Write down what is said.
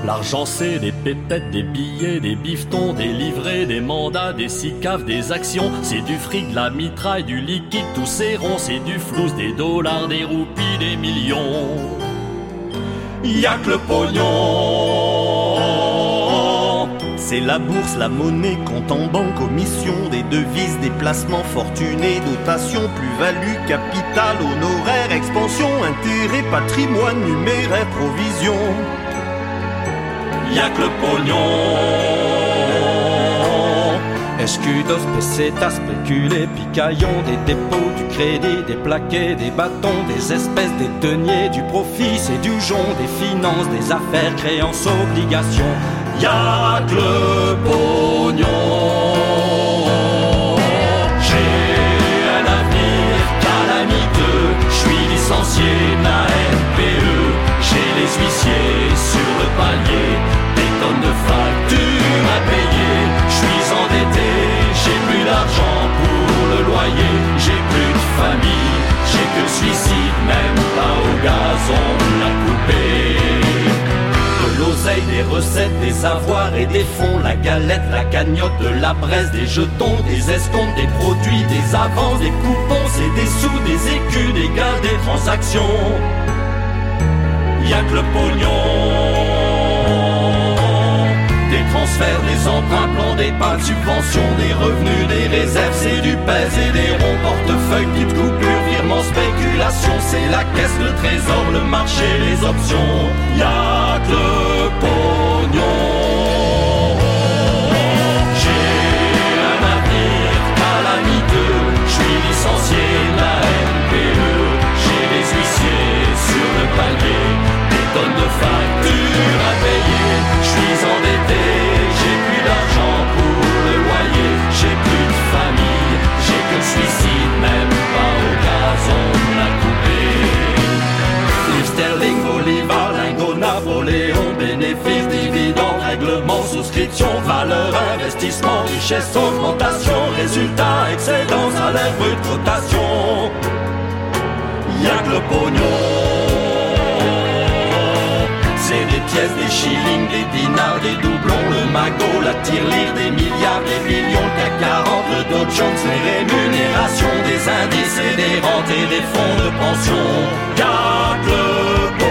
L'argent c'est des pépettes, des billets, des bifetons, des livrets, des mandats, des sicaves, des actions. C'est du fric, de la mitraille, du liquide, tous ces ronds. C'est du flouze, des dollars, des roupies, des millions. Y'a que le pognon. C'est la bourse, la monnaie, compte en banque, commission, des devises, des placements fortunés, dotation, plus-value, capital, honoraire, expansion, intérêt, patrimoine, numéraire, provision. Y'a que le pognon. Escudos, pesetas, spéculés, picaillons, des dépôts, du crédit, des plaquets, des bâtons, des espèces, des deniers, du profit, c'est du jonc, des finances, des affaires, créances, obligations. Y'a que le pognon. J'ai un avenir calamiteux, j'suis licencié de la NPE. J'ai les huissiers sur le palier, des tonnes de factures à payer. J'suis endetté, j'ai plus d'argent pour le loyer. J'ai plus de famille, j'ai que le suicide, même pas au gazon la coupé. De l'oseille, des recettes, des avoirs et des fonds, la galette, la cagnotte, de la braise, des jetons, des escomptes, des produits, des avances, des coupons, c'est des sous, des écus, des gains, des transactions. Y'a que le pognon. Des transferts, des emprunts, plans d'épargne, subventions, des revenus, des réserves, c'est du pèse et des ronds, portefeuille, petites coupures, virements, spéculation, c'est la caisse, le trésor, le marché, les options. Y'a que le pognon. J'ai un avenir calamiteux, j'suis licencié de la NPE. J'ai les huissiers sur le palier, des tonnes de factures à payer. J'suis endetté, j'ai plus d'argent pour le loyer. J'ai plus de famille, j'ai que le suicide, même pas au gazon la coupé. Livre sterling, Bolivar, lingot, Napoléon, bénéfice, dividende, règlement, souscription, valeur, investissement, richesse, augmentation, résultat, excédent, salaire brut, cotation. Y'a que le pognon. C'est des pièces, des shillings, des dinars, des doublons, le magot, la tirelire, des milliards, des millions, le CAC 40, le Dow Jones, les rémunérations, des indices et des rentes et des fonds de pension. Y'a que le